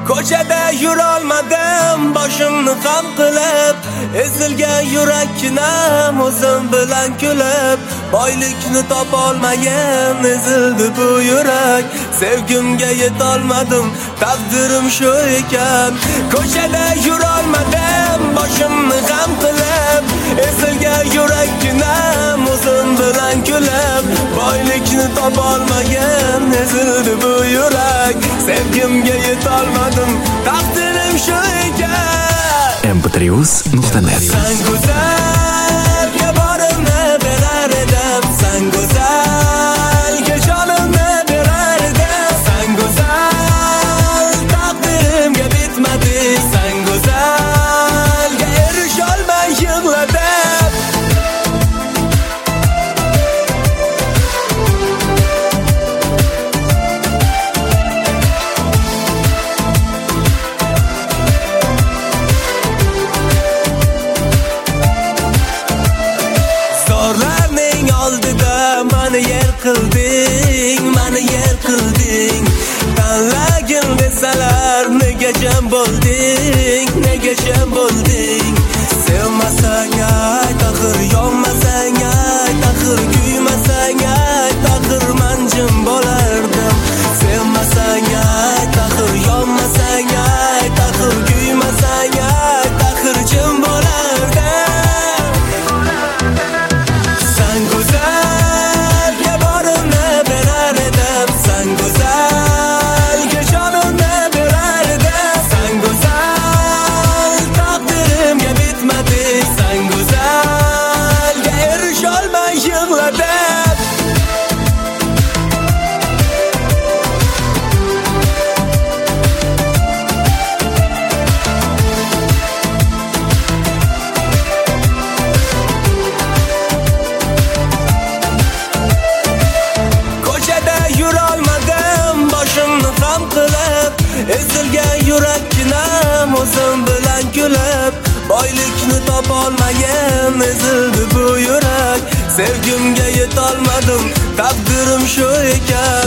Ko'chada yurolmadim boshimni xam qilib, ezilgan yurakkinam o'zim bilan kulib, boylikni topolmagan ezildi bu yurak, sevgimga yetolmadim, taqdirim shu ekan. Ko'chada yurolmadim boshimni xam qilib, ezilgan yurakkinam o'zim bilan kulib, boylikni topolmagan ezildi bu yurak, sevgimga yetolmadim, taqdirim shu ekan. mp3.net. Sen go'zalga borimni berar edim, sen go'zalga jonimni berar edim, sen go'zal taqdirimga bitmadi, sen go'zalga erisholmay yig'ladim. Zorlarning oldida meni yer qilding, meni yer qilding. Tanlagin desalar nega jam bo'lding, nega jam bo'lding. Sevmasang ay taxir, yonmasang ay taxir, kuymasang ay taxir, men jim bo'lardim. Sevmasang ay taxir, yonmasang ay taxir, kuymasang ay taxir, jim bo'lardim. Sen go'zalga borimni berar edim, sen go'zalga jonimni berar edim, sen go'zal taqdirimga bitmadi, sen go'zalga erisholmay yig'ladim. Ko'chada yurolmadim boshimni xam qilib, ezilgan yurakkinam o'zim bilan kulib, boylikni topolmagan ezildi bu yurak, sevgimga yetolmadim, taqdirim shu ekan.